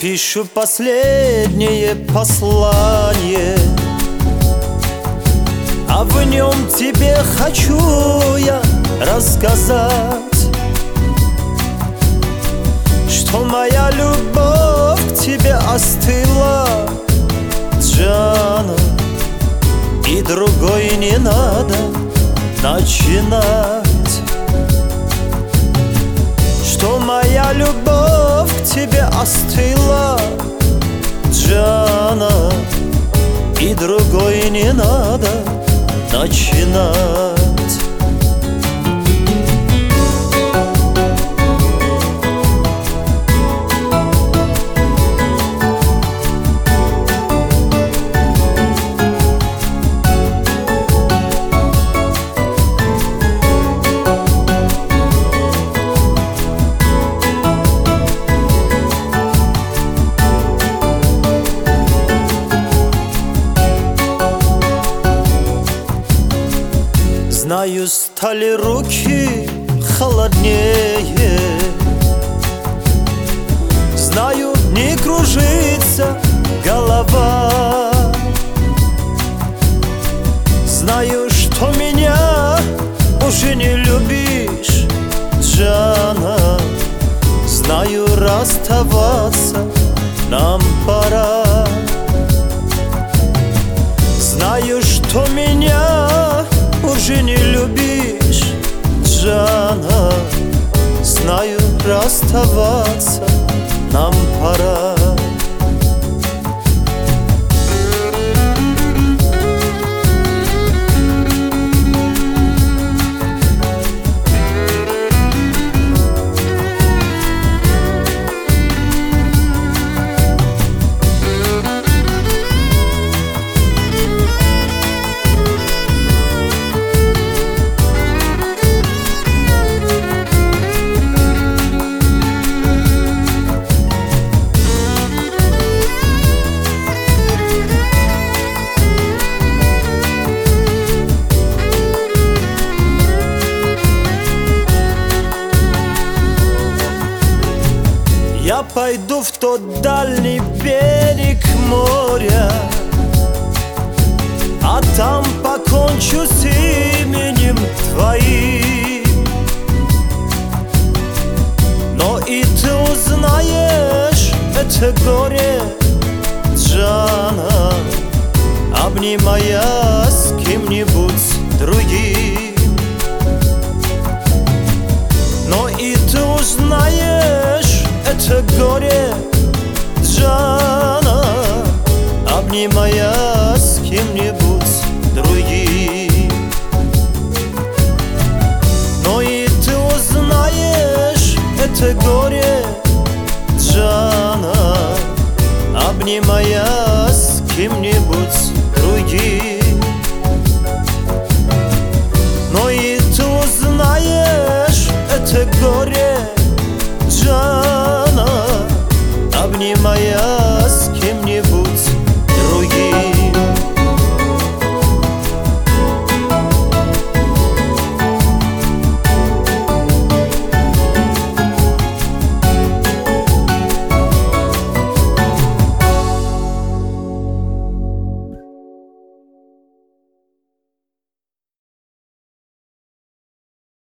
Пишу последнее послание, а в нем тебе хочу я рассказать, что моя любовь к тебе остыла, Джана, и другой не надо начинать. Что моя любовь к тебе остыла, Джана, и другой не надо начинать. Знаю, стали руки холоднее, знаю, не кружится голова, знаю, что меня уже не любишь, Джана, знаю, расставаться нам пора. Знаю, что меня уже не любишь, Джана, знаю, расставаться нам пора. Я пойду в тот дальний берег моря, а там покончу с именем твоим. Но и ты узнаешь это горе, Джана, обнимая с кем-нибудь другим. Но и ты узнаешь это горе, Джана, обнимая с кем-нибудь другим. Но и ты узнаешь это горе, Джана, обнимая с кем-нибудь другим. Но и ты узнаешь это горе, Джана, обнимая